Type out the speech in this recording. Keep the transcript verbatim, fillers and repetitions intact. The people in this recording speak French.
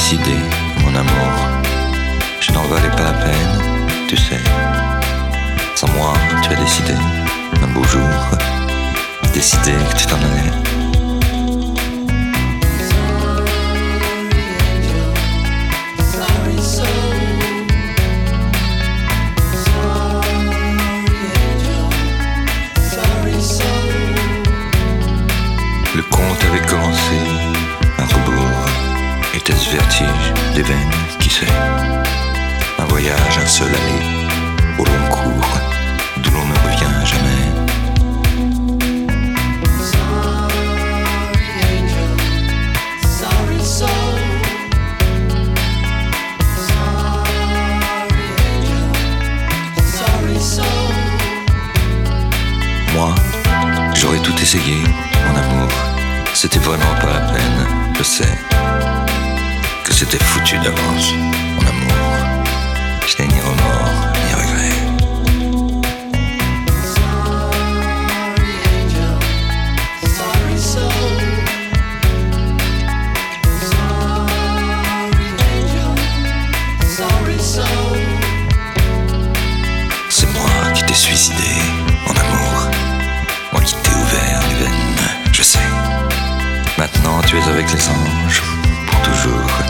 décidé, mon amour, je n'en valais pas la peine, tu sais. Sans moi, tu as décidé, un beau jour, décidé que tu t'en allais. Le conte avait commencé, un rebours, était-ce vertige des veines, qui sait? Un voyage, un seul aller, au long cours, d'où l'on ne revient jamais. Moi, j'aurais tout essayé, mon amour. C'était vraiment pas la peine, je sais. Que c'était foutu d'avance, mon amour. Je n'ai ni remords, ni regrets. C'est moi qui t'ai suicidé, mon amour. Moi qui t'ai ouvert les veines, je sais. Maintenant tu es avec les anges, pour toujours.